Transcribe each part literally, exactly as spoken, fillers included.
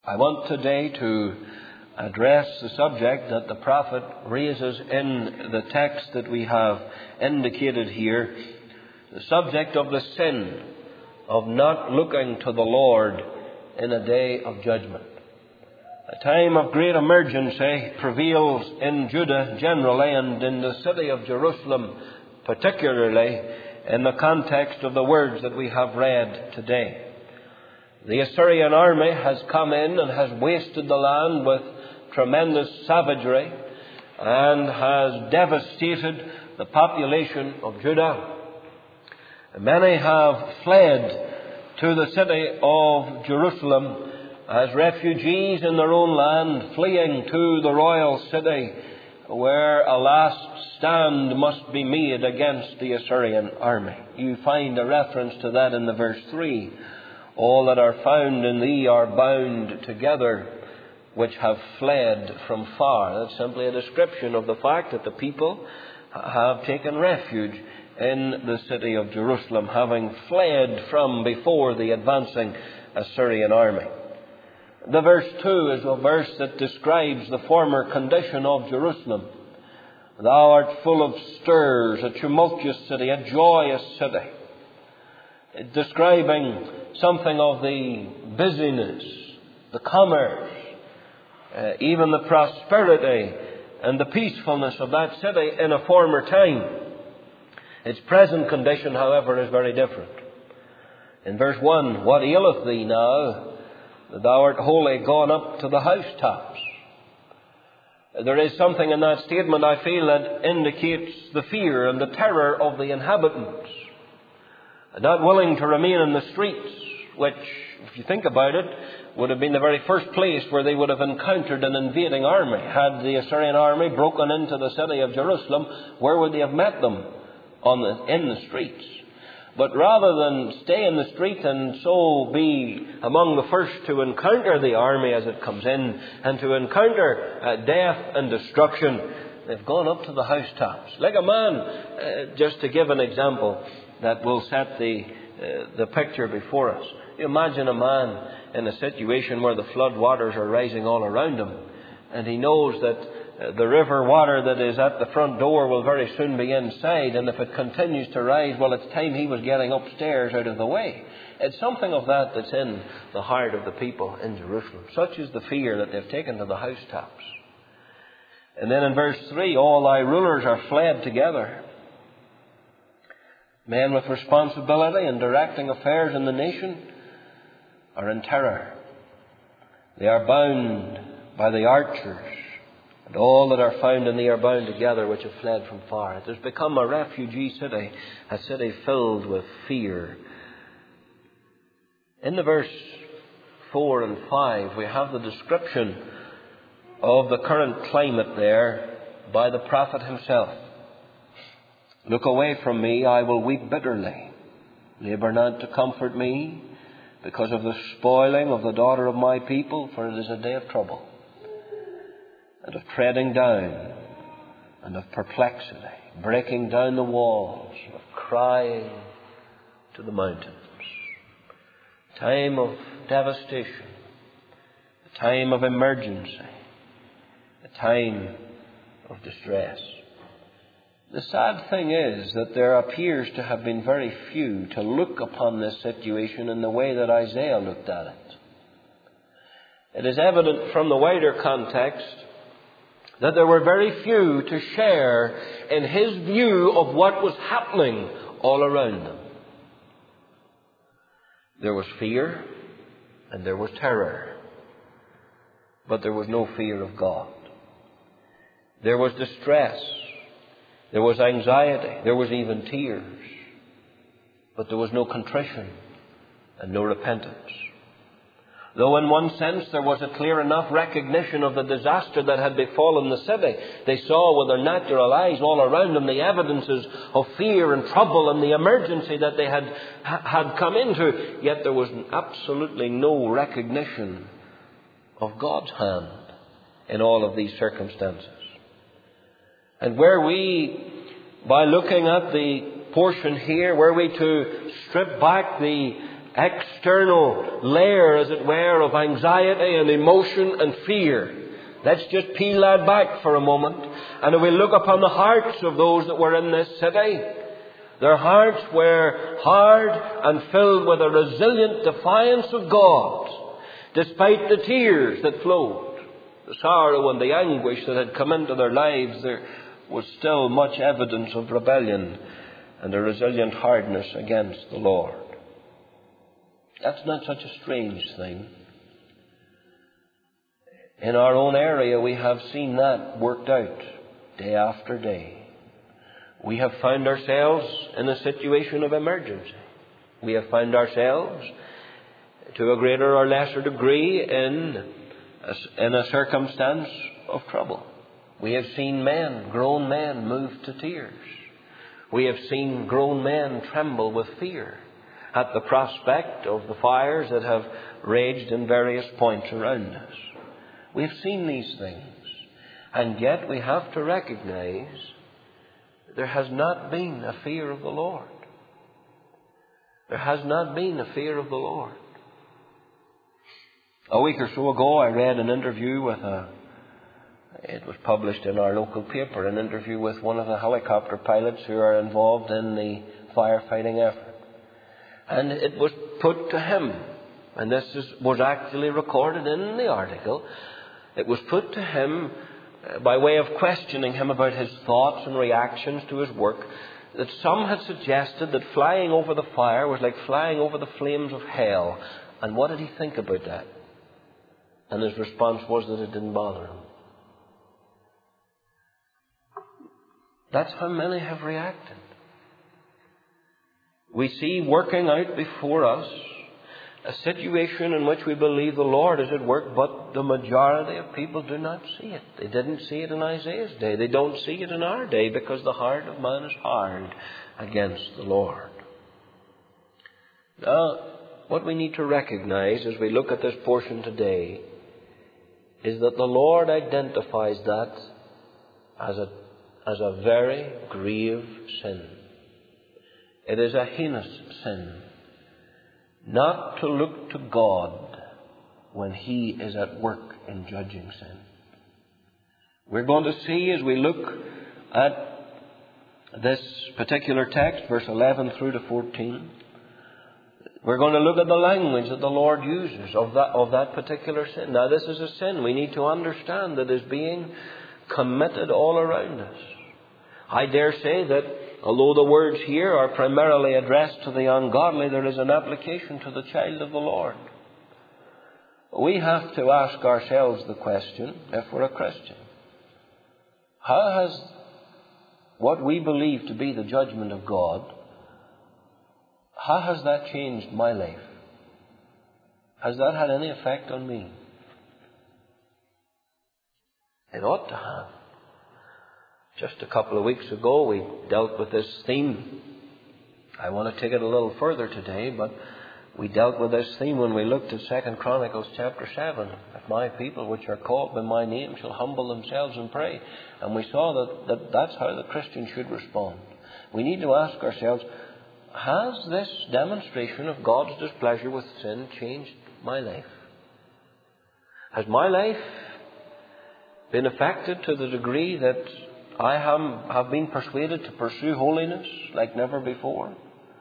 I want today to address the subject that the prophet raises in the text that we have indicated here, the subject of the sin of not looking to the Lord in a day of judgment. A time of great emergency prevails in Judah generally and in the city of Jerusalem particularly in the context of the words that we have read today. The Assyrian army has come in and has wasted the land with tremendous savagery and has devastated the population of Judah. Many have fled to the city of Jerusalem as refugees in their own land, fleeing to the royal city where a last stand must be made against the Assyrian army. You find a reference to that in the verse three. All that are found in thee are bound together, which have fled from far. That's simply a description of the fact that the people have taken refuge in the city of Jerusalem, having fled from before the advancing Assyrian army. The verse two is a verse that describes the former condition of Jerusalem. Thou art full of stirs, a tumultuous city, a joyous city. It's describing something of the busyness, the commerce, uh, even the prosperity and the peacefulness of that city in a former time. Its present condition, however, is very different. In verse one, what aileth thee now, that thou art wholly gone up to the housetops? There is something in that statement, I feel, that indicates the fear and the terror of the inhabitants. Not willing to remain in the streets, which, if you think about it, would have been the very first place where they would have encountered an invading army. Had the Assyrian army broken into the city of Jerusalem, where would they have met them? On the, in the streets. But rather than stay in the street and so be among the first to encounter the army as it comes in and to encounter uh, death and destruction, they've gone up to the housetops. Like a man, uh, just to give an example that will set the uh, the picture before us. You imagine a man in a situation where the flood waters are rising all around him, and he knows that uh, the river water that is at the front door will very soon be inside, and if it continues to rise, well, it's time he was getting upstairs out of the way. It's something of that that's in the heart of the people in Jerusalem. Such is the fear that they've taken to the housetops. And then in verse three, all thy rulers are fled together. Men with responsibility in directing affairs in the nation are in terror. They are bound by the archers, and all that are found in thee are bound together, which have fled from far. It has become a refugee city, a city filled with fear. In the verse four and five, we have the description of the current climate there by the prophet himself. Look away from me, I will weep bitterly. Labour not to comfort me because of the spoiling of the daughter of my people, for it is a day of trouble and of treading down and of perplexity, breaking down the walls, of crying to the mountains. Time of devastation, a time of emergency, a time of distress. The sad thing is that there appears to have been very few to look upon this situation in the way that Isaiah looked at it. It is evident from the wider context that there were very few to share in his view of what was happening all around them. There was fear and there was terror, but there was no fear of God. There was distress. There was anxiety. There was even tears. But there was no contrition and no repentance. Though in one sense there was a clear enough recognition of the disaster that had befallen the city. They saw with their natural eyes all around them the evidences of fear and trouble and the emergency that they had, had come into. Yet there was absolutely no recognition of God's hand in all of these circumstances. And were we, by looking at the portion here, were we to strip back the external layer, as it were, of anxiety and emotion and fear. Let's just peel that back for a moment. And if we look upon the hearts of those that were in this city, their hearts were hard and filled with a resilient defiance of God, despite the tears that flowed, the sorrow and the anguish that had come into their lives. There was still much evidence of rebellion and a resilient hardness against the Lord. That's not such a strange thing. In our own area, we have seen that worked out day after day. We have found ourselves in a situation of emergency. We have found ourselves, to a greater or lesser degree, in a, in a circumstance of trouble. We have seen men, grown men, moved to tears. We have seen grown men tremble with fear at the prospect of the fires that have raged in various points around us. We've seen these things, and yet we have to recognize there has not been a fear of the Lord. There has not been a fear of the Lord. A week or so ago, I read an interview with a, it was published in our local paper, an interview with one of the helicopter pilots who are involved in the firefighting effort. And it was put to him, and this is, was actually recorded in the article, it was put to him uh, by way of questioning him about his thoughts and reactions to his work, that some had suggested that flying over the fire was like flying over the flames of hell. And what did he think about that? And his response was that it didn't bother him. That's how many have reacted. We see working out before us a situation in which we believe the Lord is at work, but the majority of people do not see it. They didn't see it in Isaiah's day. They don't see it in our day because the heart of man is hard against the Lord. Now, what we need to recognize as we look at this portion today is that the Lord identifies that as a, as a very grave sin. It is a heinous sin not to look to God when He is at work in judging sin. We're going to see as we look at this particular text, verse eleven through to fourteen, we're going to look at the language that the Lord uses of that, of that particular sin. Now, this is a sin we need to understand that is being committed all around us. I dare say that although the words here are primarily addressed to the ungodly, there is an application to the child of the Lord. We have to ask ourselves the question, if we're a Christian, how has what we believe to be the judgment of God, how has that changed my life? Has that had any effect on me? It ought to have. Just a couple of weeks ago, we dealt with this theme. I want to take it a little further today, but we dealt with this theme when we looked at Second Chronicles chapter seven. If my people, which are called by my name, shall humble themselves and pray. And we saw that, that that's how the Christian should respond. We need to ask ourselves, has this demonstration of God's displeasure with sin changed my life? Has my life been affected to the degree that I have, have been persuaded to pursue holiness like never before?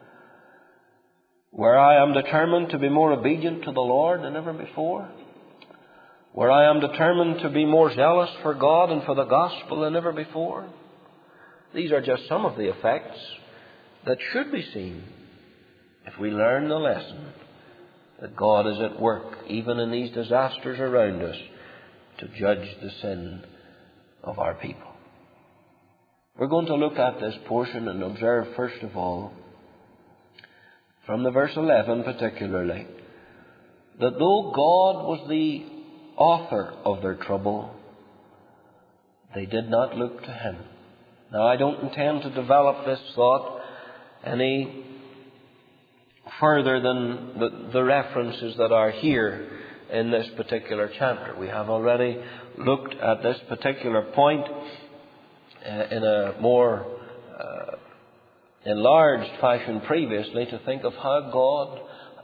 Where I am determined to be more obedient to the Lord than ever before? Where I am determined to be more zealous for God and for the gospel than ever before? These are just some of the effects that should be seen if we learn the lesson that God is at work, even in these disasters around us, to judge the sin of our people. We're going to look at this portion and observe, first of all, from the verse eleven particularly, that though God was the author of their trouble, they did not look to Him. Now, I don't intend to develop this thought any further than the, the references that are here in this particular chapter. We have already looked at this particular point uh, in a more uh, enlarged fashion previously, to think of how God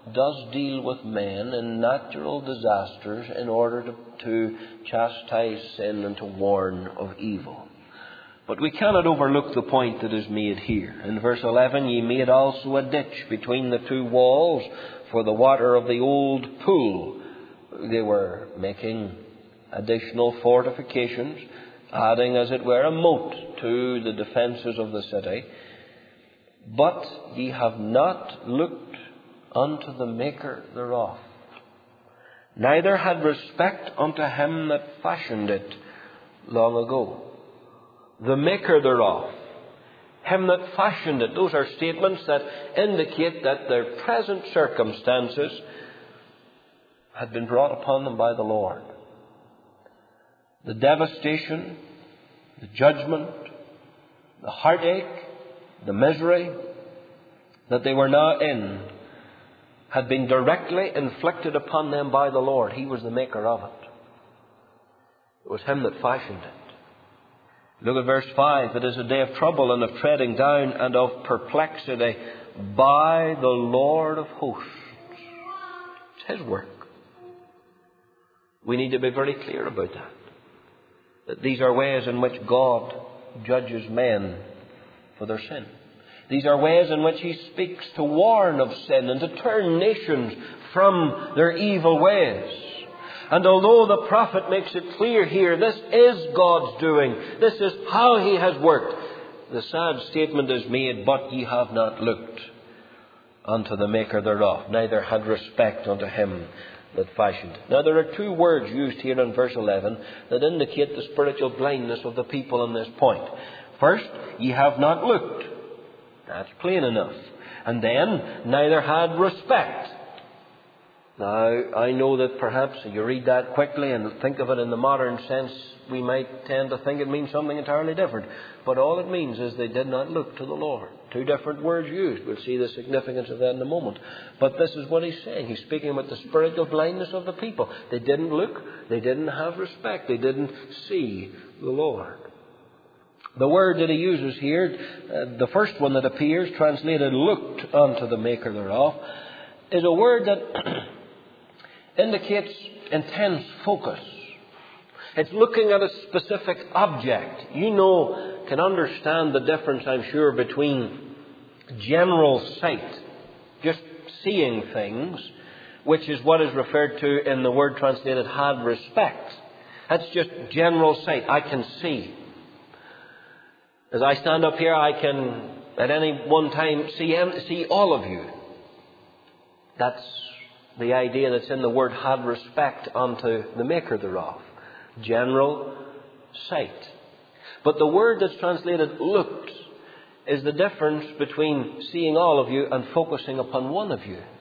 does deal with men in natural disasters in order to, to chastise sin and to warn of evil. But we cannot overlook the point that is made here. In verse eleven, ye made also a ditch between the two walls for the water of the old pool. They were making additional fortifications, adding, as it were, a moat to the defences of the city. But ye have not looked unto the maker thereof, neither had respect unto him that fashioned it long ago. The maker thereof, him that fashioned it. Those are statements that indicate that their present circumstances had been brought upon them by the Lord. The devastation, the judgment, the heartache, the misery that they were now in had been directly inflicted upon them by the Lord. He was the maker of it. It was him that fashioned it. Look at verse five. It is a day of trouble and of treading down and of perplexity by the Lord of hosts. It's His work. We need to be very clear about that. That these are ways in which God judges men for their sin. These are ways in which He speaks to warn of sin and to turn nations from their evil ways. And although the prophet makes it clear here, this is God's doing, this is how He has worked, the sad statement is made, but ye have not looked unto the maker thereof, neither had respect unto him that fashioned it. Now there are two words used here in verse eleven that indicate the spiritual blindness of the people on this point. First, ye have not looked. That's plain enough. And then, neither had respect. Now, I know that perhaps you read that quickly and think of it in the modern sense, we might tend to think it means something entirely different. But all it means is they did not look to the Lord. Two different words used. We'll see the significance of that in a moment. But this is what he's saying. He's speaking about the spiritual blindness of the people. They didn't look. They didn't have respect. They didn't see the Lord. The word that he uses here, uh, the first one that appears, translated looked unto the maker thereof, is a word that indicates intense focus. It's looking at a specific object. You know, can understand the difference, I'm sure, between general sight, just seeing things, which is what is referred to in the word translated had respect. That's just general sight. I can see. As I stand up here, I can at any one time see, see all of you. That's the idea that's in the word had respect unto the maker thereof. General sight. But the word that's translated looked is the difference between seeing all of you and focusing upon one of you.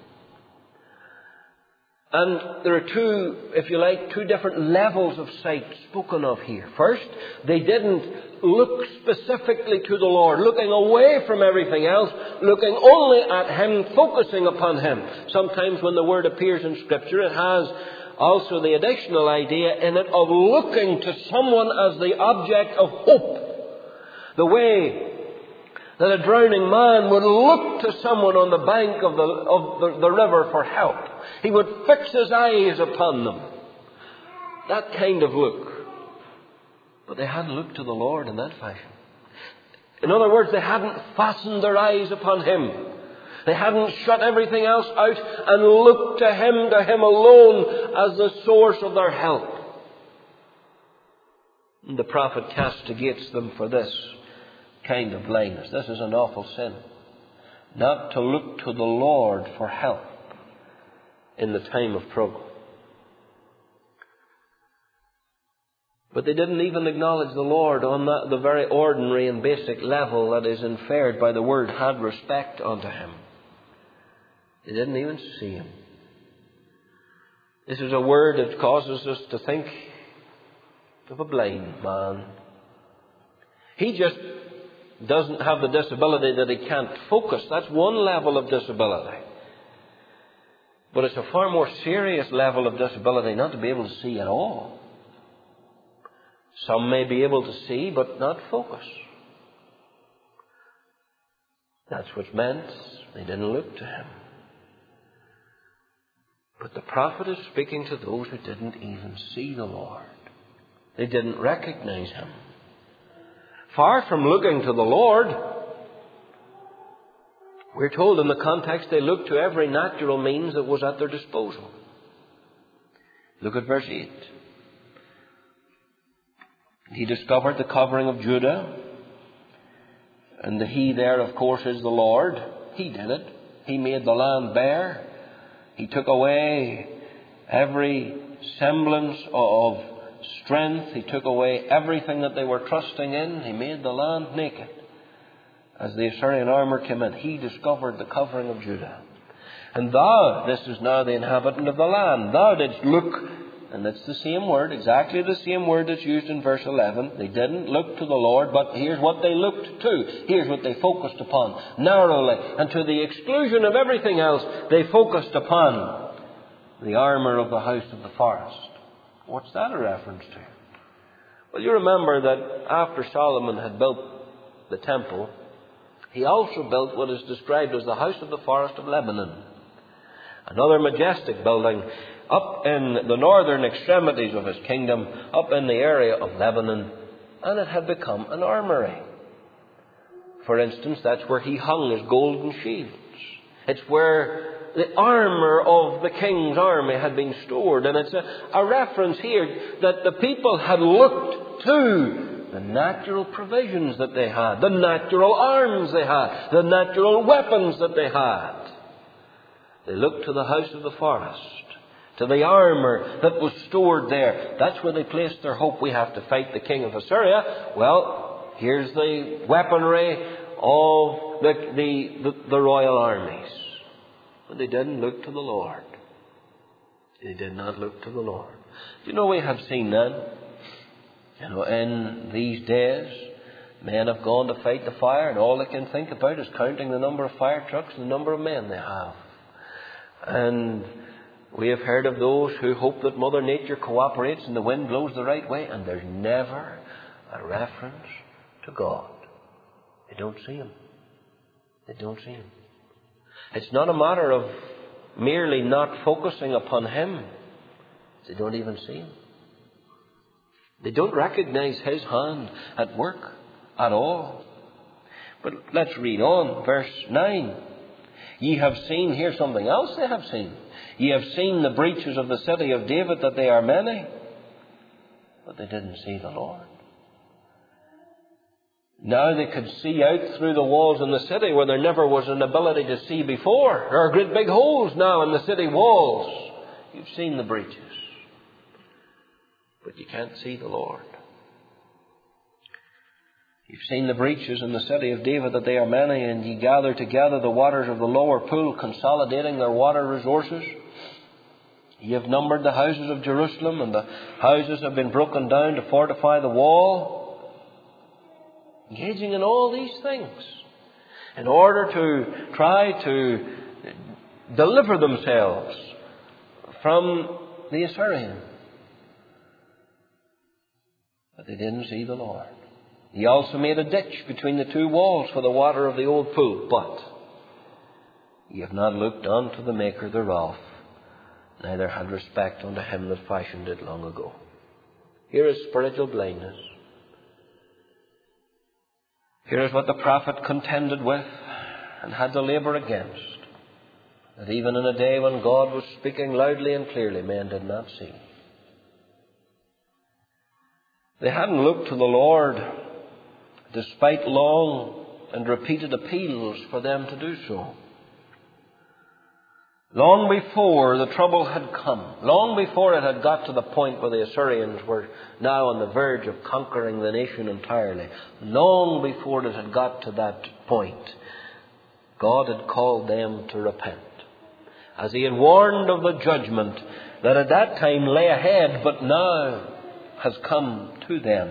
And there are two, if you like, two different levels of sight spoken of here. First, they didn't look specifically to the Lord, looking away from everything else, looking only at Him, focusing upon Him. Sometimes when the word appears in Scripture, it has also the additional idea in it of looking to someone as the object of hope. The way that a drowning man would look to someone on the bank of the, of the, the river for help. He would fix his eyes upon them. That kind of look. But they hadn't looked to the Lord in that fashion. In other words, they hadn't fastened their eyes upon Him. They hadn't shut everything else out and looked to Him, to Him alone, as the source of their help. And the prophet castigates them for this kind of blindness. This is an awful sin. Not to look to the Lord for help in the time of trouble. But they didn't even acknowledge the Lord on that, the very ordinary and basic level that is inferred by the word had respect unto Him. They didn't even see Him. This is a word that causes us to think of a blind man. He just doesn't have the disability that he can't focus. That's one level of disability. But it's a far more serious level of disability not to be able to see at all. Some may be able to see but not focus. That's what's meant. They didn't look to Him. But the prophet is speaking to those who didn't even see the Lord. They didn't recognize him. Far from looking to the Lord, we're told in the context they looked to every natural means that was at their disposal. Look at verse eight. He discovered the covering of Judah. And the he there, of course, is the Lord. He did it. He made the land bare. He took away every semblance of strength. He took away everything that they were trusting in. He made the land naked. As the Assyrian armour came in, he discovered the covering of Judah. And thou, this is now the inhabitant of the land, thou didst look, and it's the same word, exactly the same word that's used in verse eleven. They didn't look to the Lord, but here's what they looked to. Here's what they focused upon. Narrowly, and to the exclusion of everything else, they focused upon the armour of the house of the forest. What's that a reference to? Well, you remember that after Solomon had built the temple, he also built what is described as the house of the forest of Lebanon. Another majestic building up in the northern extremities of his kingdom, up in the area of Lebanon, and it had become an armoury. For instance, that's where he hung his golden shields. It's where the armour of the king's army had been stored. And it's a, a reference here that the people had looked to the natural provisions that they had, the natural arms they had, the natural weapons that they had. They looked to the house of the forest, to the armour that was stored there. That's where they placed their hope. We have to fight the king of Assyria. Well, here's the weaponry of the, the, the, the royal armies. But they didn't look to the Lord. They did not look to the Lord. Do you know we have seen that? You know, in these days, men have gone to fight the fire, and all they can think about is counting the number of fire trucks and the number of men they have. And we have heard of those who hope that Mother Nature cooperates and the wind blows the right way, and there's never a reference to God. They don't see Him. They don't see Him. It's not a matter of merely not focusing upon Him. They don't even see Him. They don't recognize His hand at work at all. But let's read on, verse nine. Ye have seen, here's something else they have seen. Ye have seen the breaches of the city of David, that they are many. But they didn't see the Lord. Now they could see out through the walls in the city where there never was an ability to see before. There are great big holes now in the city walls. You've seen the breaches. But you can't see the Lord. You've seen the breaches in the city of David, that they are many, and ye gather together the waters of the lower pool, consolidating their water resources. Ye have numbered the houses of Jerusalem, and the houses have been broken down to fortify the wall. Engaging in all these things in order to try to deliver themselves from the Assyrian. But they didn't see the Lord. He also made a ditch between the two walls for the water of the old pool. But ye have not looked unto the Maker thereof, neither had respect unto Him that fashioned it long ago. Here is spiritual blindness. Here is what the prophet contended with and had to labour against. That even in a day when God was speaking loudly and clearly, men did not see. They hadn't looked to the Lord, despite long and repeated appeals for them to do so. Long before the trouble had come, long before it had got to the point where the Assyrians were now on the verge of conquering the nation entirely, long before it had got to that point, God had called them to repent. As He had warned of the judgment that at that time lay ahead, but now has come to them.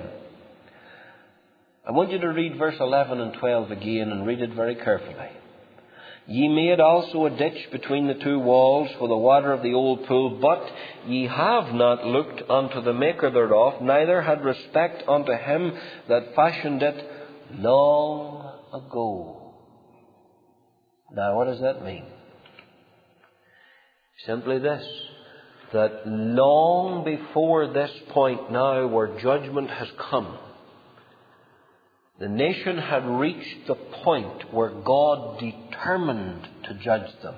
I want you to read verse eleven and twelve again, and read it very carefully. Ye made also a ditch between the two walls for the water of the old pool, but ye have not looked unto the Maker thereof, neither had respect unto Him that fashioned it long ago. Now, what does that mean? Simply this, that long before this point now where judgment has come, the nation had reached the point where God determined to judge them.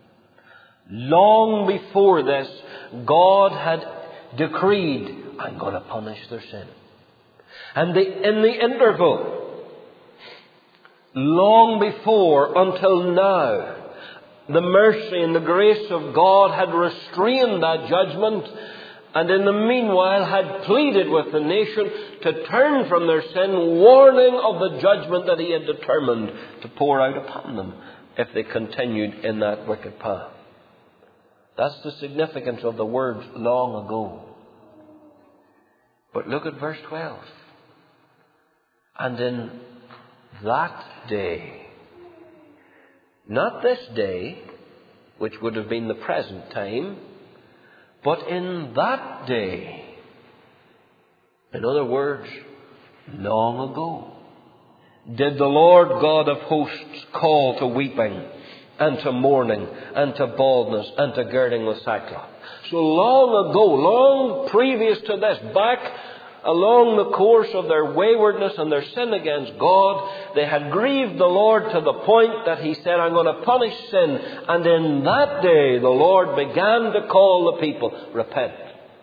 Long before this, God had decreed, I'm going to punish their sin. And the, in the interval, long before, until now, the mercy and the grace of God had restrained that judgment, and in the meanwhile had pleaded with the nation to turn from their sin, warning of the judgment that He had determined to pour out upon them if they continued in that wicked path. That's the significance of the words long ago. But look at verse twelve. And in that day, not this day, which would have been the present time, but in that day, in other words, long ago, did the Lord God of hosts call to weeping and to mourning and to baldness and to girding with sackcloth. So long ago, long previous to this, back along the course of their waywardness and their sin against God, they had grieved the Lord to the point that He said, I'm going to punish sin. And in that day, the Lord began to call the people, repent.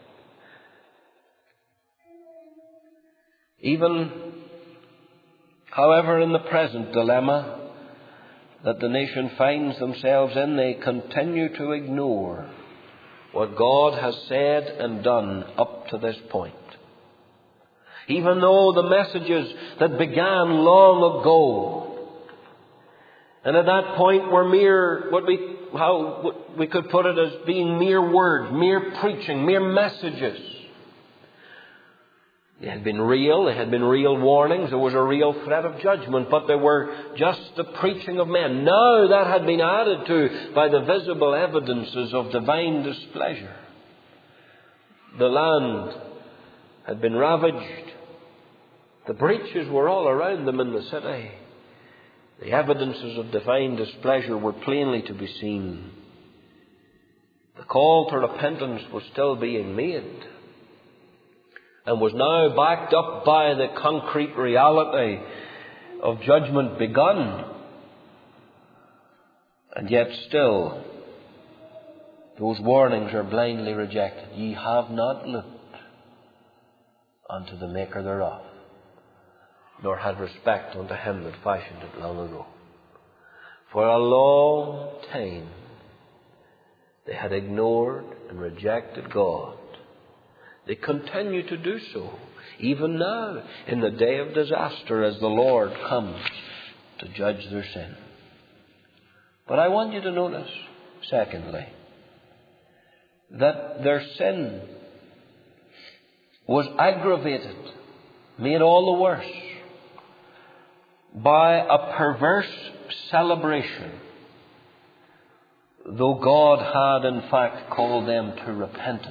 Even, however, in the present dilemma that the nation finds themselves in, they continue to ignore what God has said and done up to this point. Even though the messages that began long ago, and at that point were mere, what we, how what we could put it as being mere words, mere preaching, mere messages. They had been real, they had been real warnings, there was a real threat of judgment, but they were just the preaching of men. Now that had been added to by the visible evidences of divine displeasure. The land had been ravaged. The breaches were all around them in the city. The evidences of divine displeasure were plainly to be seen. The call to repentance was still being made, and was now backed up by the concrete reality of judgment begun. And yet still, those warnings are blindly rejected. Ye have not looked unto the Maker thereof, nor had respect unto Him that fashioned it long ago. For a long time they had ignored and rejected God. They continue to do so, even now, in the day of disaster, as the Lord comes to judge their sin. But I want you to notice, secondly, that their sin was aggravated, made all the worse, by a perverse celebration, though God had in fact called them to repentance.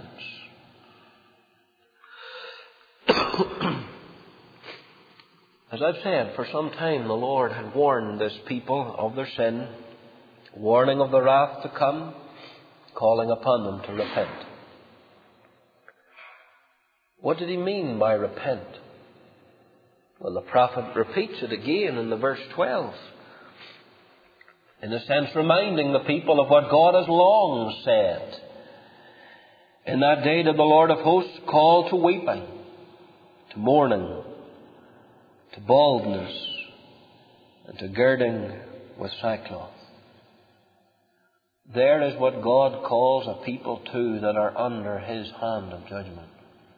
As I've said, for some time the Lord had warned this people of their sin, warning of the wrath to come, calling upon them to repent. What did He mean by repent? Well, the prophet repeats it again in the verse twelve, in a sense reminding the people of what God has long said. In that day did the Lord of hosts call to weeping, to mourning, to baldness, and to girding with sackcloth. There is what God calls a people to that are under His hand of judgment.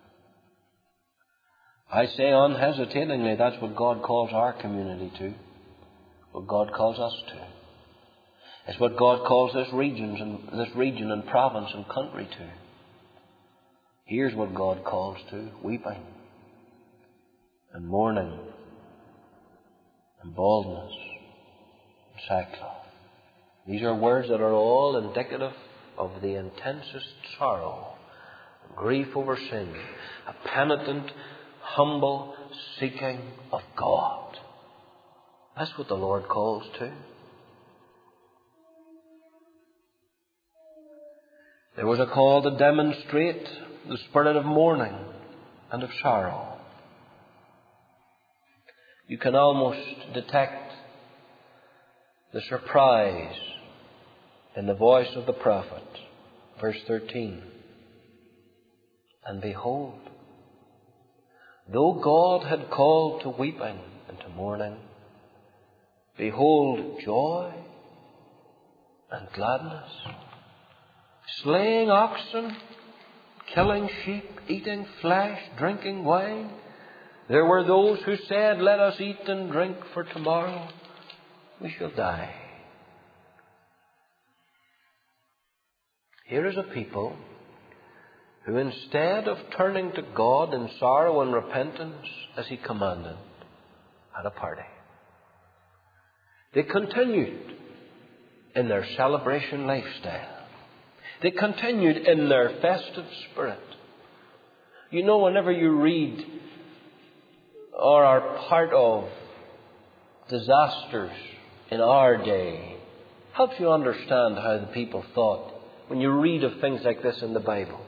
I say unhesitatingly, that's what God calls our community to, what God calls us to. It's what God calls this region and this region and province and country to. Here's what God calls to: weeping and mourning and baldness and sackcloth. These are words that are all indicative of the intensest sorrow and grief over sin, a penitent, humble seeking of God. That's what the Lord calls to. There was a call to demonstrate the spirit of mourning and of sorrow. You can almost detect the surprise in the voice of the prophet. Verse thirteen. And behold, though God had called to weeping and to mourning, behold, joy and gladness, slaying oxen, killing sheep, eating flesh, drinking wine. There were those who said, let us eat and drink, for tomorrow we shall die. Here is a people who, instead of turning to God in sorrow and repentance as He commanded, had a party. They continued in their celebration lifestyle. They continued in their festive spirit. You know, whenever you read or are part of disasters in our day, helps you understand how the people thought when you read of things like this in the Bible.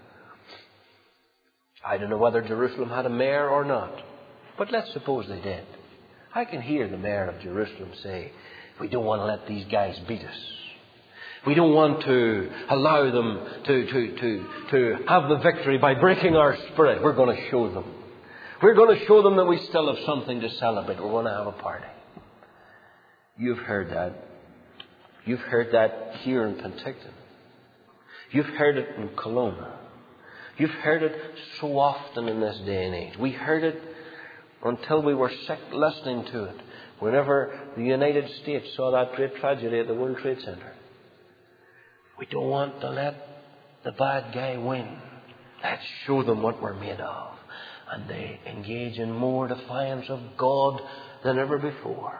I don't know whether Jerusalem had a mayor or not, but let's suppose they did. I can hear the mayor of Jerusalem say, we don't want to let these guys beat us. We don't want to allow them to, to, to, to have the victory by breaking our spirit. We're going to show them. We're going to show them that we still have something to celebrate. We're going to have a party. You've heard that. You've heard that here in Penticton. You've heard it in Kelowna. You've heard it so often in this day and age. We heard it until we were sick listening to it. Whenever the United States saw that great tragedy at the World Trade Center. We don't want to let the bad guy win. Let's show them what we're made of. And they engage in more defiance of God than ever before.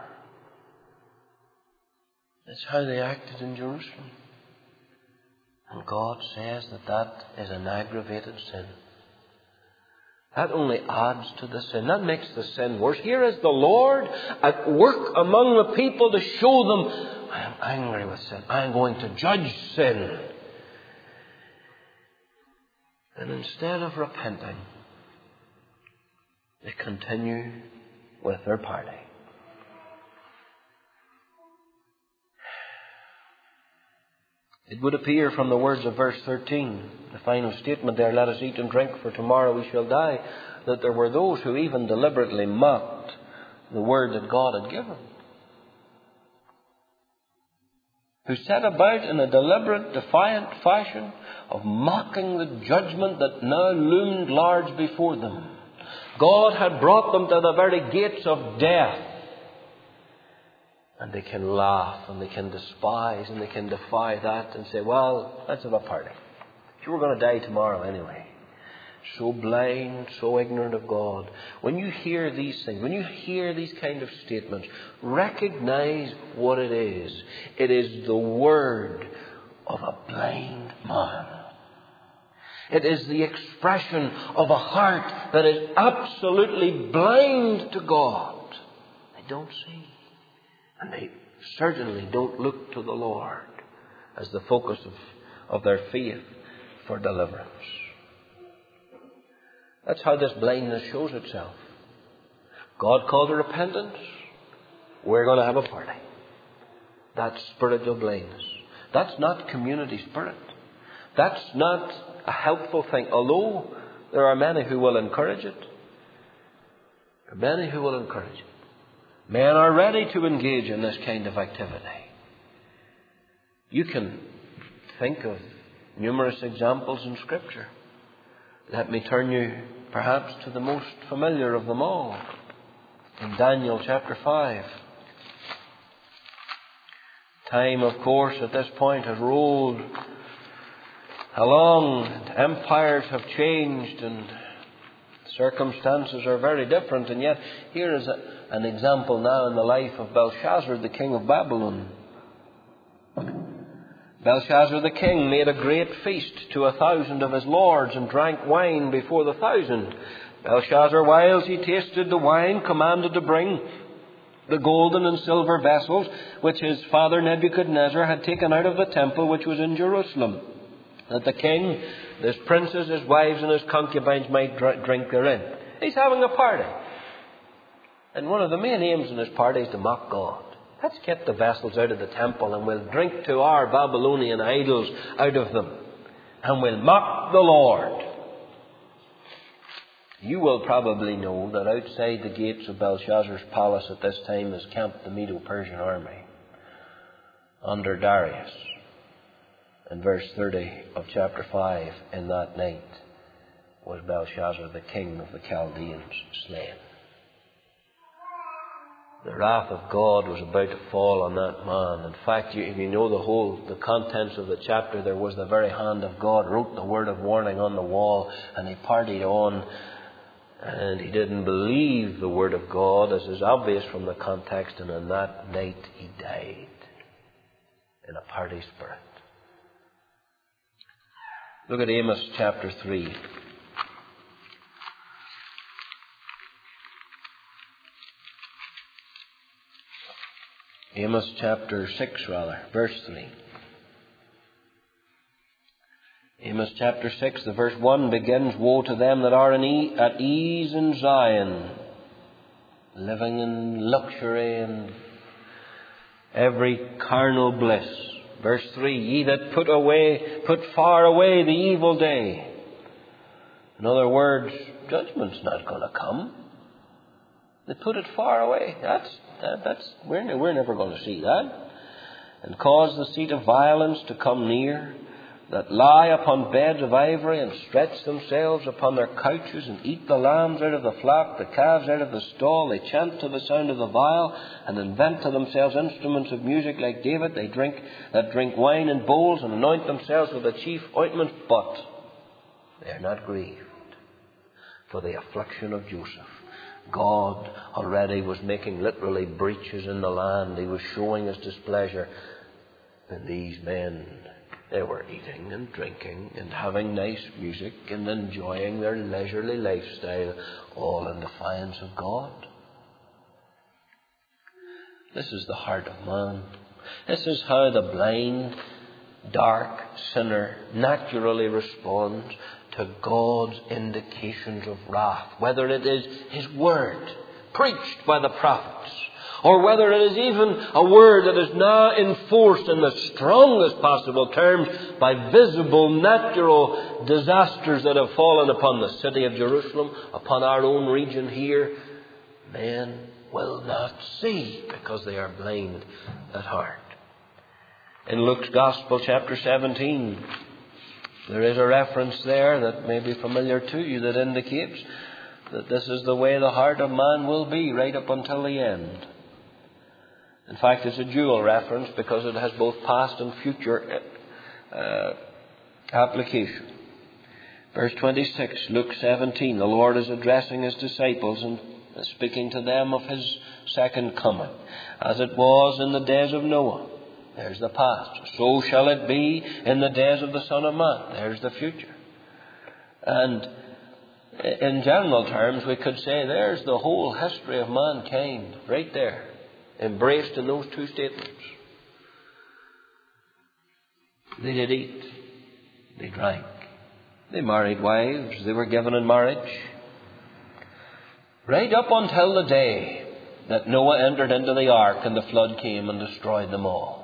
That's how they acted in Jerusalem. And God says that that is an aggravated sin. That only adds to the sin. That makes the sin worse. Here is the Lord at work among the people to show them, I am angry with sin. I am going to judge sin. And instead of repenting, they continue with their party. It would appear from the words of verse thirteen, the final statement there, let us eat and drink, for tomorrow we shall die, that there were those who even deliberately mocked the word that God had given. Who set about in a deliberate, defiant fashion of mocking the judgment that now loomed large before them. God had brought them to the very gates of death. And they can laugh and they can despise and they can defy that and say, well, let's have a party. You were going to die tomorrow anyway. So blind, so ignorant of God. When you hear these things, when you hear these kind of statements, recognize what it is. It is the word of a blind man. It is the expression of a heart that is absolutely blind to God. They don't see. And they certainly don't look to the Lord as the focus of, of their faith for deliverance. That's how this blindness shows itself. God called to repentance. We're going to have a party. That's spiritual blindness. That's not community spirit. That's not a helpful thing. Although there are many who will encourage it. There are many who will encourage it. Men are ready to engage in this kind of activity. You can think of numerous examples in Scripture. Let me turn you perhaps to the most familiar of them all. In Daniel chapter five. Time, of course, at this point has rolled along. And empires have changed and circumstances are very different. And yet here is a An example now in the life of Belshazzar, the king of Babylon. Belshazzar the king made a great feast to a thousand of his lords and drank wine before the thousand. Belshazzar, whilst he tasted the wine, commanded to bring the golden and silver vessels which his father Nebuchadnezzar had taken out of the temple which was in Jerusalem. that the king, his princes, his wives and his concubines might dr- drink therein. He's having a party. And one of the main aims in his party is to mock God. Let's get the vessels out of the temple and we'll drink to our Babylonian idols out of them. And we'll mock the Lord. You will probably know that outside the gates of Belshazzar's palace at this time is camped the Medo-Persian army under Darius. In verse thirty of chapter five, in that night was Belshazzar, the king of the Chaldeans, slain. The wrath of God was about to fall on that man. In fact, you, if you know the whole, the contents of the chapter, there was the very hand of God wrote the word of warning on the wall, and he partied on, and he didn't believe the word of God, as is obvious from the context, and on that night he died in a party spirit. Look at Amos chapter three. Amos chapter six, rather, verse three. Amos chapter six, the verse one begins, "Woe to them that are in e- at ease in Zion, living in luxury and every carnal bliss." Verse three, "Ye that put away, put far away the evil day." In other words, judgment's not going to come. They put it far away. That's that, that's we're we're never going to see that. "And cause the seat of violence to come near, that lie upon beds of ivory and stretch themselves upon their couches and eat the lambs out of the flock, the calves out of the stall. They chant to the sound of the viol and invent to themselves instruments of music like David. They drink that drink wine in bowls and anoint themselves with the chief ointment, but they are not grieved for the affliction of Joseph." God already was making literally breaches in the land. He was showing his displeasure. And these men, they were eating and drinking and having nice music and enjoying their leisurely lifestyle, all in defiance of God. This is the heart of man. This is how the blind, dark sinner naturally responds to God's indications of wrath, whether it is his word preached by the prophets, or whether it is even a word that is now enforced in the strongest possible terms by visible natural disasters that have fallen upon the city of Jerusalem, upon our own region here. Men will not see because they are blind at heart. In Luke's Gospel, chapter seventeen, there is a reference there that may be familiar to you that indicates that this is the way the heart of man will be right up until the end. In fact, it's a dual reference because it has both past and future uh, application. Verse twenty-six, Luke seventeen, the Lord is addressing his disciples and speaking to them of his second coming. "As it was in the days of Noah," there's the past, "so shall it be in the days of the Son of Man." There's the future. And in general terms, we could say there's the whole history of mankind right there, embraced in those two statements. They did eat. They drank. They married wives. They were given in marriage. Right up until the day that Noah entered into the ark and the flood came and destroyed them all.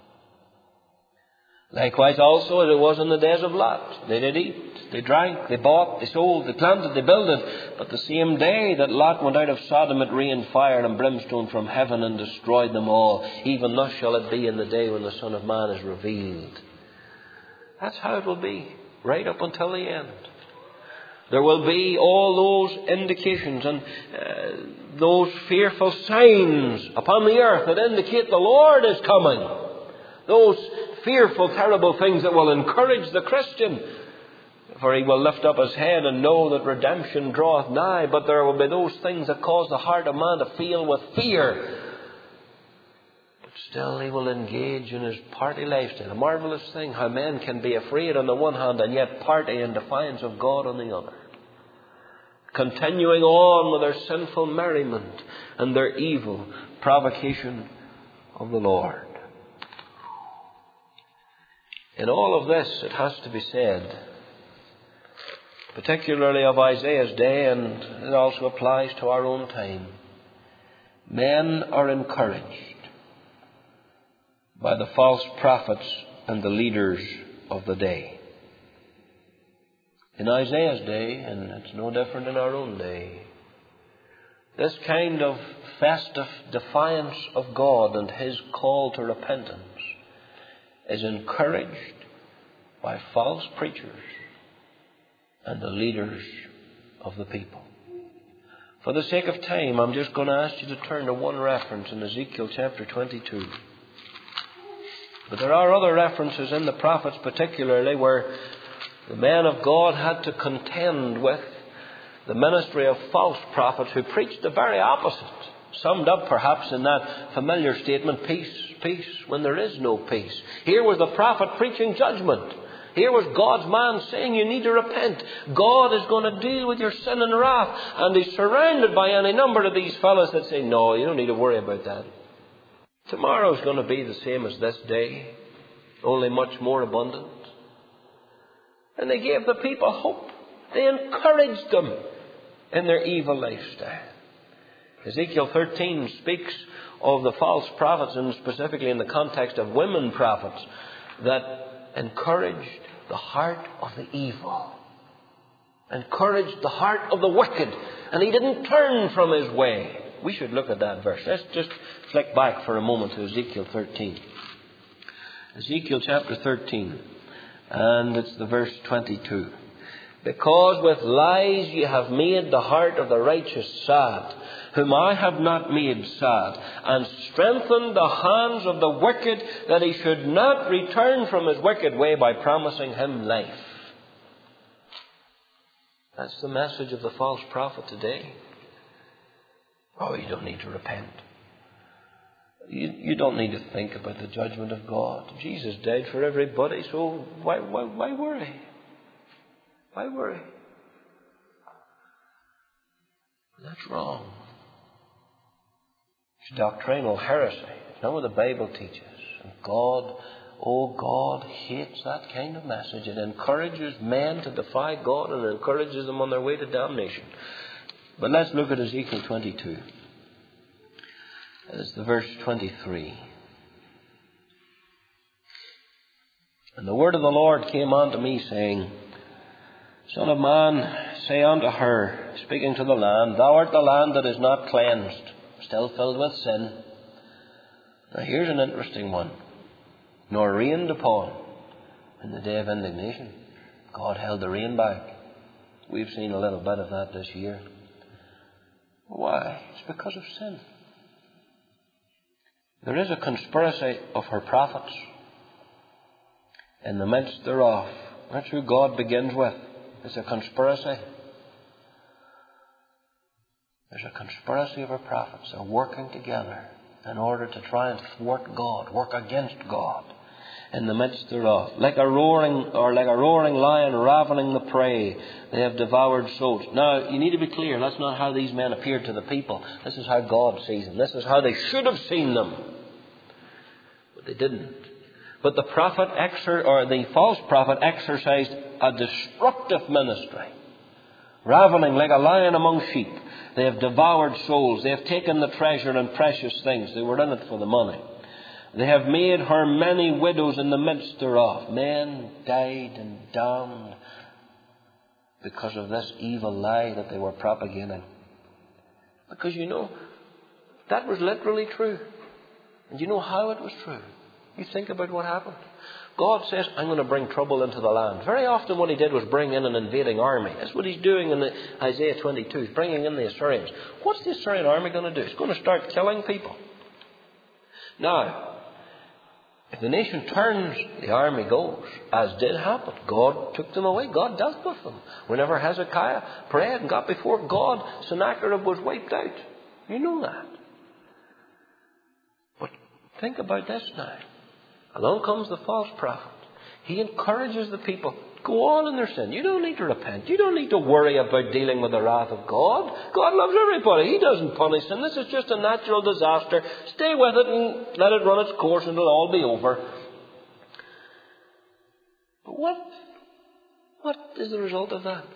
Likewise also as it was in the days of Lot. They did eat, they drank, they bought, they sold, they planted, they builded. But the same day that Lot went out of Sodom, it rained fire and brimstone from heaven and destroyed them all. Even thus shall it be in the day when the Son of Man is revealed. That's how it will be, right up until the end. There will be all those indications and uh, those fearful signs upon the earth that indicate the Lord is coming. Those fearful, terrible things that will encourage the Christian. For he will lift up his head and know that redemption draweth nigh. But there will be those things that cause the heart of man to feel with fear. But still he will engage in his party lifestyle. A marvelous thing how men can be afraid on the one hand and yet party in defiance of God on the other. Continuing on with their sinful merriment and their evil provocation of the Lord. In all of this, it has to be said, particularly of Isaiah's day, and it also applies to our own time, men are encouraged by the false prophets and the leaders of the day. In Isaiah's day, and it's no different in our own day, this kind of festive defiance of God and His call to repentance is encouraged by false preachers and the leaders of the people. For the sake of time, I'm just going to ask you to turn to one reference in Ezekiel chapter twenty-two. But there are other references in the prophets particularly where the men of God had to contend with the ministry of false prophets who preached the very opposite, summed up perhaps in that familiar statement, peace, peace, when there is no peace. Here was the prophet preaching judgment. Here was God's man saying you need to repent. God is going to deal with your sin and wrath. And he's surrounded by any number of these fellows that say, no, you don't need to worry about that. Tomorrow's going to be the same as this day, only much more abundant. And they gave the people hope. They encouraged them in their evil lifestyle. Ezekiel thirteen speaks of the false prophets, and specifically in the context of women prophets, that encouraged the heart of the evil, encouraged the heart of the wicked, and he didn't turn from his way. We should look at that verse. Let's just flick back for a moment to Ezekiel thirteen. Ezekiel chapter thirteen, and it's the verse twenty-two. Because with lies ye have made the heart of the righteous sad, whom I have not made sad, and strengthened the hands of the wicked, that he should not return from his wicked way by promising him life. That's the message of the false prophet today. Oh, you don't need to repent. You, you don't need to think about the judgment of God. Jesus died for everybody, so why, why, why worry? Why worry? That's wrong. It's doctrinal heresy. It's not what the Bible teaches. And God, oh, God hates that kind of message. It encourages men to defy God and encourages them on their way to damnation. But let's look at Ezekiel twenty-two. It's the verse twenty-three. And the word of the Lord came unto me, saying, Son of man, say unto her, speaking to the land, Thou art the land that is not cleansed, still filled with sin. Now here's an interesting one. Nor rained upon in the day of indignation. God held the rain back. We've seen a little bit of that this year. Why? It's because of sin. There is a conspiracy of her prophets in the midst thereof. That's who God begins with. It's a conspiracy. There's a conspiracy of her prophets. They're working together in order to try and thwart God, work against God in the midst thereof. Like a roaring or like a roaring lion ravening the prey, they have devoured souls. Now, you need to be clear, that's not how these men appeared to the people. This is how God sees them. This is how they should have seen them. But they didn't. But the prophet exer- or the false prophet exercised a destructive ministry. Ravening like a lion among sheep. They have devoured souls. They have taken the treasure and precious things. They were in it for the money. They have made her many widows in the midst thereof. Men died and damned because of this evil lie that they were propagating. Because you know, that was literally true. And you know how it was true. You think about what happened. God says, I'm going to bring trouble into the land. Very often what he did was bring in an invading army. That's what he's doing in the Isaiah twenty-two. He's bringing in the Assyrians. What's the Assyrian army going to do? It's going to start killing people. Now, if the nation turns, the army goes, as did happen. God took them away. God dealt with them. Whenever Hezekiah prayed and got before God, Sennacherib was wiped out. You know that. But think about this now. Along comes the false prophet. He encourages the people, go on in their sin. You don't need to repent. You don't need to worry about dealing with the wrath of God. God loves everybody. He doesn't punish them. This is just a natural disaster. Stay with it and let it run its course and it'll all be over. What, what is the result of that?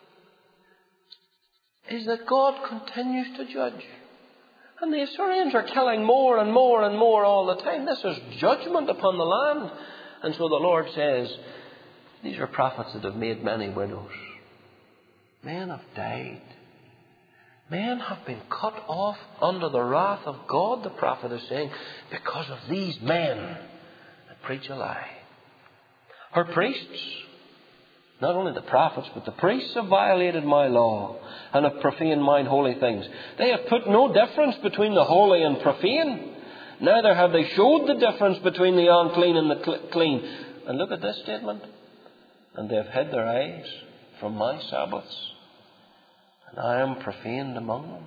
Is that God continues to judge. And the Assyrians are killing more and more and more all the time. This is judgment upon the land. And so the Lord says, these are prophets that have made many widows. Men have died. Men have been cut off under the wrath of God, the prophet is saying, because of these men that preach a lie. Her priests, not only the prophets, but the priests have violated my law and have profaned mine holy things. They have put no difference between the holy and profane. Neither have they showed the difference between the unclean and the clean. And look at this statement. And they have hid their eyes from my Sabbaths, and I am profaned among them.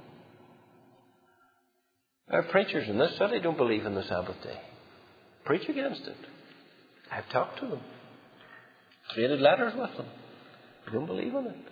Our preachers in this city don't believe in the Sabbath day. Preach against it. I've talked to them. Traded letters with them. They don't believe in it.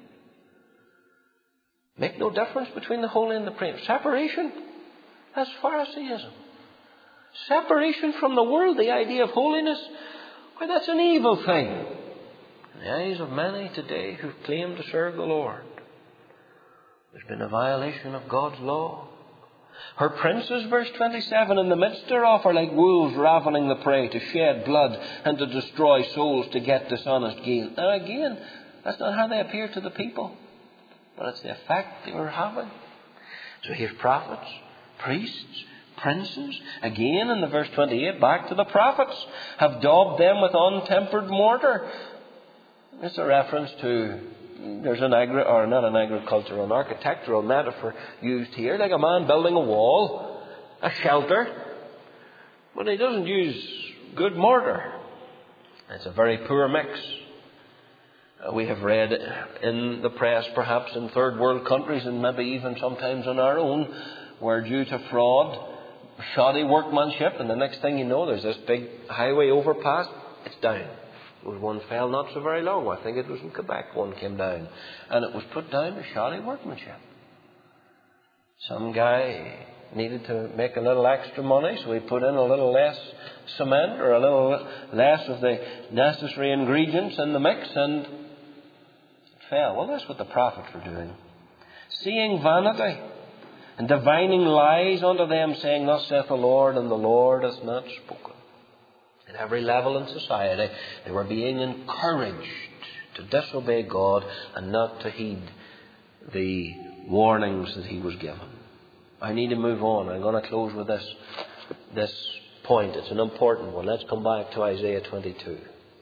Make no difference between the holy and the profane. Separation. That's Pharisaism. Separation from the world, the idea of holiness. Why, that's an evil thing. In the eyes of many today who claim to serve the Lord, there's been a violation of God's law. Her princes, verse twenty-seven, in the midst thereof are like wolves ravening the prey, to shed blood and to destroy souls, to get dishonest gain. Now again, that's not how they appear to the people, but it's the effect they were having. So here's prophets, priests, princes. Again in the verse twenty-eight, back to the prophets, have daubed them with untempered mortar. It's a reference to, there's an agri, or not an agricultural, an architectural metaphor used here, like a man building a wall, a shelter, but he doesn't use good mortar. It's a very poor mix. Uh, we have read in the press, perhaps in third world countries, and maybe even sometimes in our own, where due to fraud, shoddy workmanship, and the next thing you know, there's this big highway overpass, it's down. There was one fell not so very long. I think it was in Quebec. One came down. And it was put down to shoddy workmanship. Some guy needed to make a little extra money, so he put in a little less cement or a little less of the necessary ingredients in the mix, and it fell. Well, that's what the prophets were doing. Seeing vanity and divining lies unto them, saying, Thus saith the Lord, and the Lord hath not spoken. At every level in society, they were being encouraged to disobey God and not to heed the warnings that He was given. I need to move on. I'm going to close with this, this point. It's an important one. Let's come back to Isaiah twenty-two.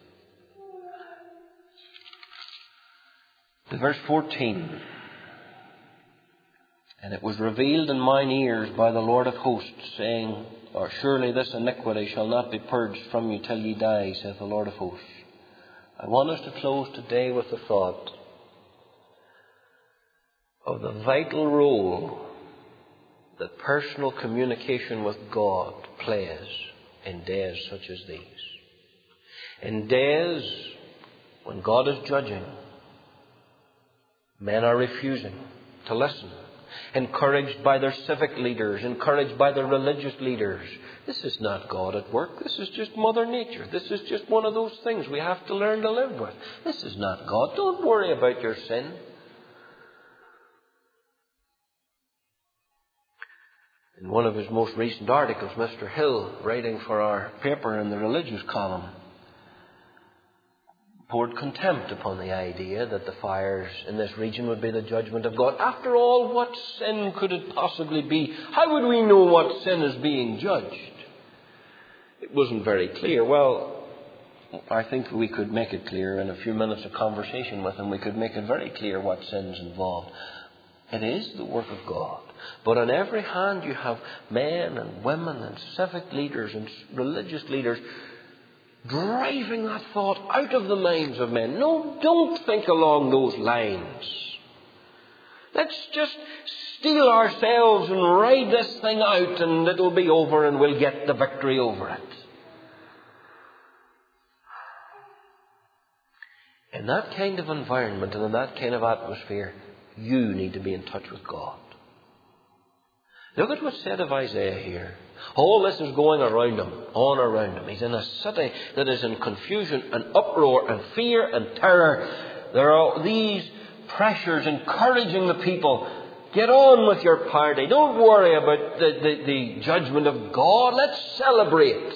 To verse fourteen. And it was revealed in mine ears by the Lord of hosts, saying, Or surely this iniquity shall not be purged from you till ye die, saith the Lord of hosts. I want us to close today with the thought of the vital role that personal communication with God plays in days such as these. In days when God is judging, men are refusing to listen. Encouraged by their civic leaders, encouraged by their religious leaders. This is not God at work. This is just Mother Nature. This is just one of those things we have to learn to live with. This is not God. Don't worry about your sin. In one of his most recent articles, Mister Hill, writing for our paper in the religious column, poured contempt upon the idea that the fires in this region would be the judgment of God. After all, what sin could it possibly be? How would we know what sin is being judged? It wasn't very clear. Well, I think we could make it clear in a few minutes of conversation with him. We could make it very clear what sin's involved. It is the work of God. But on every hand you have men and women and civic leaders and religious leaders driving that thought out of the minds of men. No, don't think along those lines. Let's just steel ourselves and ride this thing out and it'll be over and we'll get the victory over it. In that kind of environment and in that kind of atmosphere, you need to be in touch with God. Look at what's said of Isaiah here. All this is going around him, on around him. He's in a city that is in confusion and uproar and fear and terror. There are these pressures encouraging the people. Get on with your party. Don't worry about the, the, the judgment of God. Let's celebrate.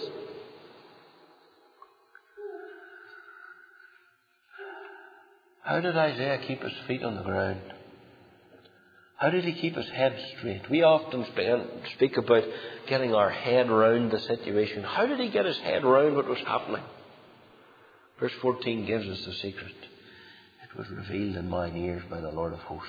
How did Isaiah keep his feet on the ground? How did he keep his head straight? We often speak about getting our head round the situation. How did he get his head round what was happening? Verse fourteen gives us the secret. It was revealed in mine ears by the Lord of hosts.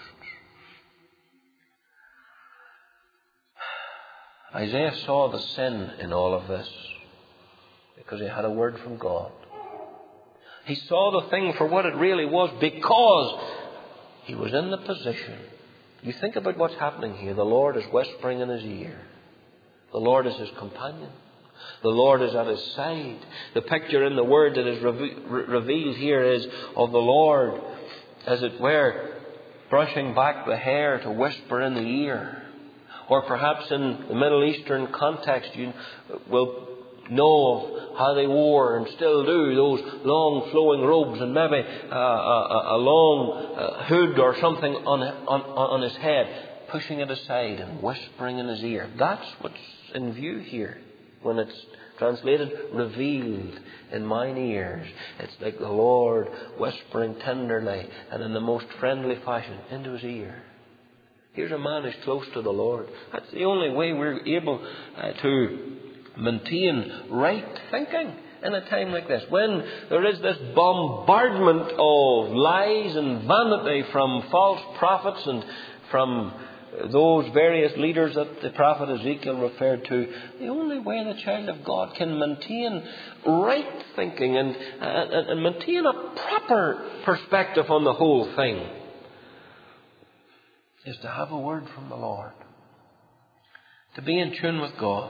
Isaiah saw the sin in all of this because he had a word from God. He saw the thing for what it really was because he was in the position. You think about what's happening here. The Lord is whispering in his ear. The Lord is his companion. The Lord is at his side. The picture in the word that is reve- revealed here is of the Lord, as it were, brushing back the hair to whisper in the ear. Or perhaps in the Middle Eastern context, you will know of how they wore and still do those long flowing robes and maybe uh, a, a long uh, hood or something on, on, on his head, pushing it aside and whispering in his ear. That's what's in view here when it's translated, revealed in mine ears. It's like the Lord whispering tenderly and in the most friendly fashion into his ear. Here's a man who's close to the Lord. That's the only way we're able uh, to maintain right thinking in a time like this. When there is this bombardment of lies and vanity from false prophets and from those various leaders that the prophet Ezekiel referred to, the only way the child of God can maintain right thinking and, and, and maintain a proper perspective on the whole thing is to have a word from the Lord. To be in tune with God.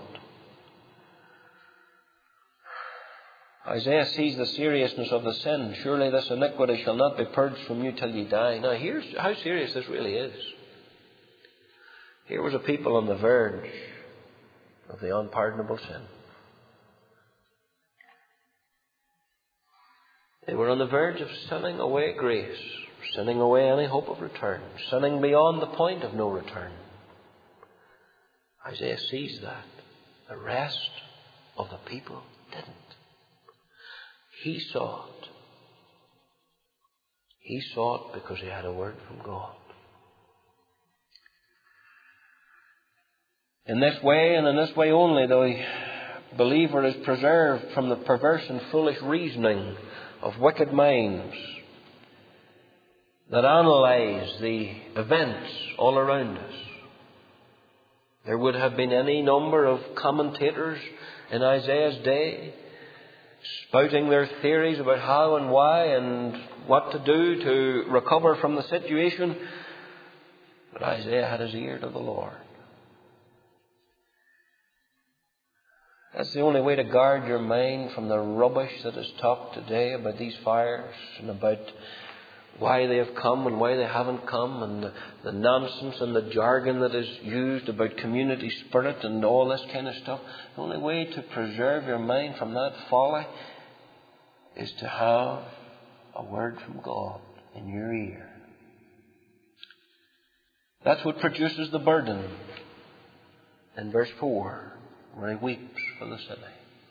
Isaiah sees the seriousness of the sin. Surely this iniquity shall not be purged from you till ye die. Now here's how serious this really is. Here was a people on the verge of the unpardonable sin. They were on the verge of sinning away grace, sinning away any hope of return, sinning beyond the point of no return. Isaiah sees that. The rest of the people didn't. He saw it. He saw it because he had a word from God. In this way, and in this way only, the believer is preserved from the perverse and foolish reasoning of wicked minds that analyze the events all around us. There would have been any number of commentators in Isaiah's day spouting their theories about how and why and what to do to recover from the situation. But Isaiah had his ear to the Lord. That's the only way to guard your mind from the rubbish that is talked today about these fires and about why they have come and why they haven't come, and the, the nonsense and the jargon that is used about community spirit and all this kind of stuff. The only way to preserve your mind from that folly is to have a word from God in your ear. That's what produces the burden in verse four, where he weeps for the city.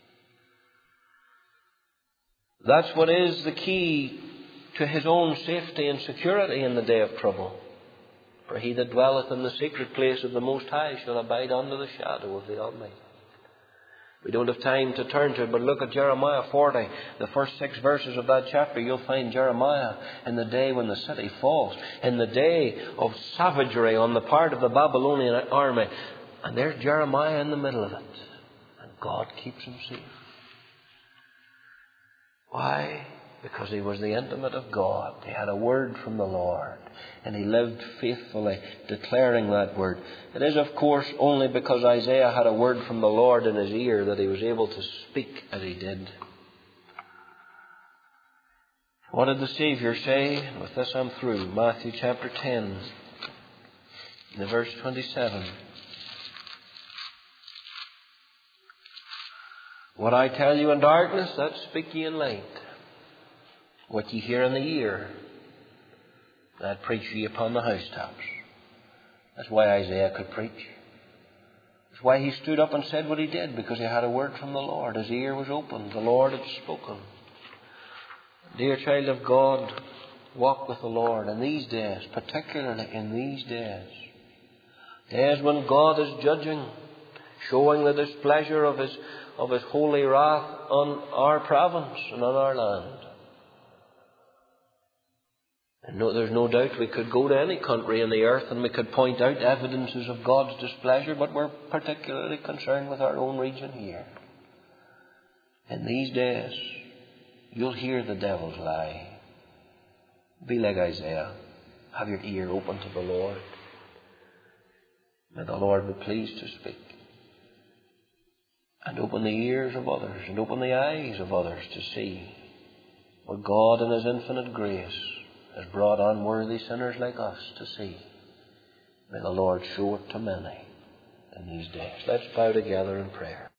That's what is the key to his own safety and security in the day of trouble. For he that dwelleth in the secret place of the Most High shall abide under the shadow of the Almighty. We don't have time to turn to it, but look at Jeremiah forty. The first six verses of that chapter, you'll find Jeremiah in the day when the city falls, in the day of savagery on the part of the Babylonian army. And there's Jeremiah in the middle of it. And God keeps him safe. Why? Because he was the intimate of God. He had a word from the Lord. And he lived faithfully, declaring that word. It is, of course, only because Isaiah had a word from the Lord in his ear that he was able to speak as he did. What did the Savior say? And with this I'm through. Matthew chapter ten, in verse twenty-seven. What I tell you in darkness, that speak ye in light. What ye hear in the ear, that preach ye upon the housetops. That's why Isaiah could preach. That's why he stood up and said what he did, because he had a word from the Lord. His ear was open. The Lord had spoken. Dear child of God, walk with the Lord in these days, particularly in these days. Days when God is judging, showing the displeasure of His, of His holy wrath on our province and on our land. And no, there's no doubt we could go to any country in the earth and we could point out evidences of God's displeasure, but we're particularly concerned with our own region here. In these days, you'll hear the devil's lie. Be like Isaiah. Have your ear open to the Lord. May the Lord be pleased to speak. And open the ears of others and open the eyes of others to see what God in His infinite grace has brought unworthy sinners like us to see. May the Lord show it to many in these days. Let's bow together in prayer.